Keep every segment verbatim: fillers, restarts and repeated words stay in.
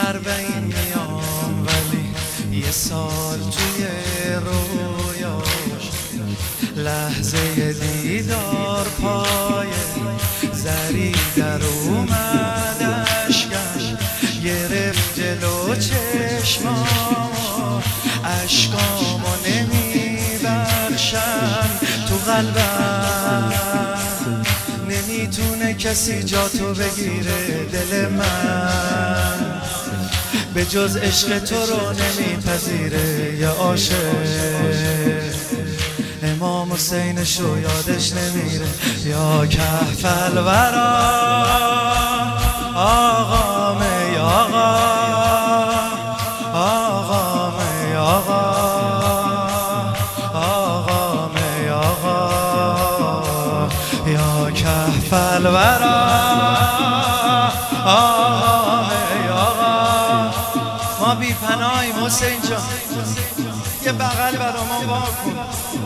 اربعین میام ولی یه سال توی رویاش لحظه دیدار پای زری در اومد اشکم گرفت جلو چشمام اشکامو نمیبخشم تو قلبم نمیتونه کسی جا تو بگیره دل من به جز عشق تو رو نمیپذیره یا عاشق امام حسینشو یادش نمیره یا کهف الورا آقام ای آقا آقام ای آقا آقام ای آقا یا کهف الورا آقام ای آقا ما بی پناهیم حسین جان یه بغل برامون واکن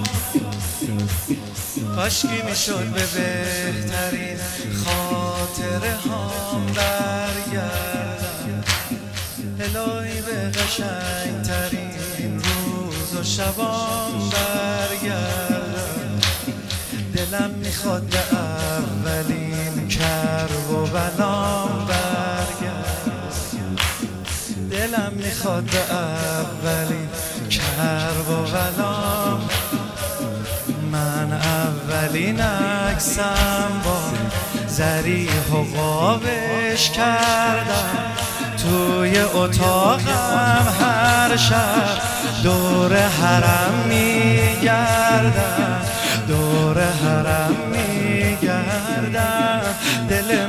کاشکی میشد به بهترین خاطره هام برگردم الهی به قشنگ ترین روز و شبام برگردم دلم میخواد به اولین کرب و بلام برگردم دلم میخواد به اولین کرب و بلام من اولین عکسم با زریح و قابش کردم توی اتاقم هر شب دور حرم میگردم دور حرم میگردم دل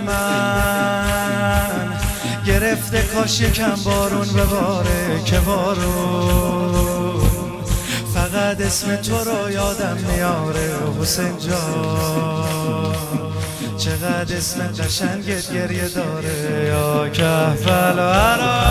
من گرفته کاش یکم بارون بباره که بارون فقط اسم تو رو یادم میاره حسین جان چقدر اسم قشنگت گریه داره یا کهف الورا